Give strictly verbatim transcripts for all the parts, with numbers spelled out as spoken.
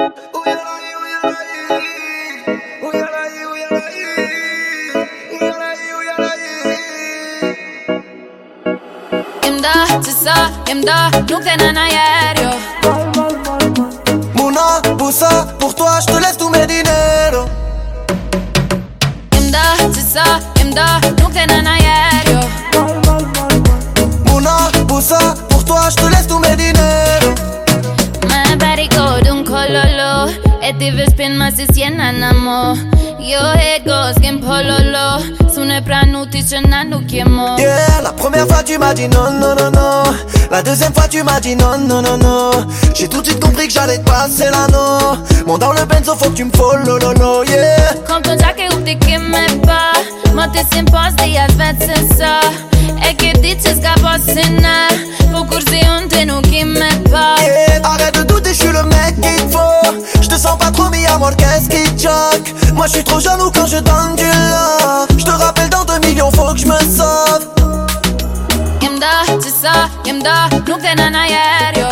Imda, ci sa, imda, nu te în aereo. Muna, busa, pour toi je te laisse tous mes dineros. Imda, ci sa, imda, nu te în aereo. Muna, busa, pour toi je te laisse tous mes dineros. My body go d'un cololo. E ti vespin ma si siena namo. Your head goes skin pololo. Sune pranuti ce n'hanno chiamo. Yeah, la première fois tu m'as dit non, non, non, non. La deuxième fois tu m'as dit non, non, non, non. J'ai tout de suite compris que j'allais te passer l'anneau. Mon dans le benzo faut que tu me follow, lo, lo, yeah. Conto già che uti che me fa. Ma ti si imposti a svezza. E che dici scapossina. Focursi un te nu chi me fa. Yeah, arrête de douter, je suis le mec qu'il faut. Je te sens pas trop mais y'a moi qu'est-ce qui te choque. Moi je suis trop jaloux quand je donne du love. Je te rappelle dans deux millions faut que je me sauve. Imda, ci sa, imda, nu te în aereo.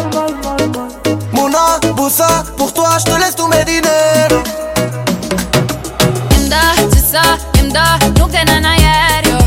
Muna, busa, pour toi je te laisse tous mes dineros. Imda, ci sa, imda, nu te în aereo.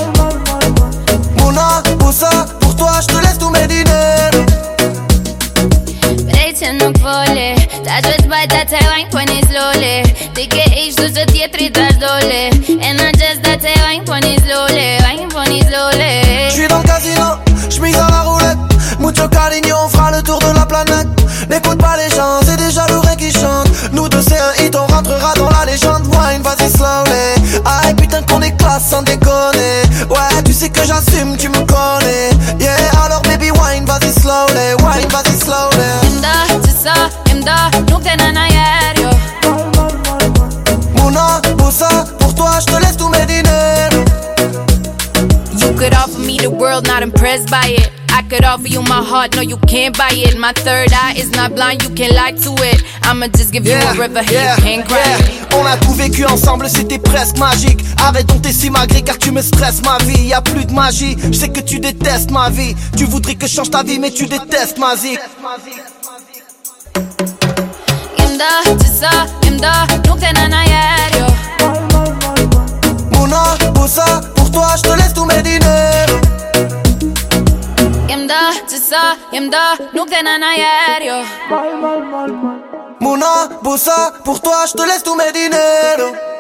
Muna, busa, pour toi je te laisse tous mes dineros. Vrei ce nu vole. Dar ce-ți bai, dar te wine pune slowly. Ti che ești tu să tie tritași dole. And I just that te wine pune slowly. Wine pune slowly. J'suis dans le casino, j'mise à la roulette. Mucho cariño, on fera le tour de la planète. N'écoute pas les gens, c'est déjà l'oreille qui chante. Nous deux c'est un hit, on rentrera dans la légende. Wine, vas-y slowly. Aïe putain qu'on est classe sans déconner. Ouais, tu sais que j'assume, tu me connais. Yeah, alors baby wine, vas-y slowly. Wine, vas-y slowly. Imda, ci sa, imda, nu te în aereo. Muna, busa, pour toi je te laisse tous mes dineros. You could offer me the world, not impressed by it. I could offer you my heart, no you can't buy it. My third eye is not blind, you can't lie to it. I'ma just give Yeah, you a river, yeah, you can't cry yeah. it. On a tout vécu ensemble, c'était presque magique. Arrête donc tes simagrées car tu me stresses ma vie. Y a plus de magie, je sais que tu détestes ma vie. Tu voudrais que je change ta vie mais tu détestes ma vie. Imda, ci sa, imda, nu te în aereo. Muna, busa, pour toi je te laisse tous mes dineros. Imda, ci sa, imda, nu te în aereo. Muna, busa, pour toi je te laisse tous mes dineros.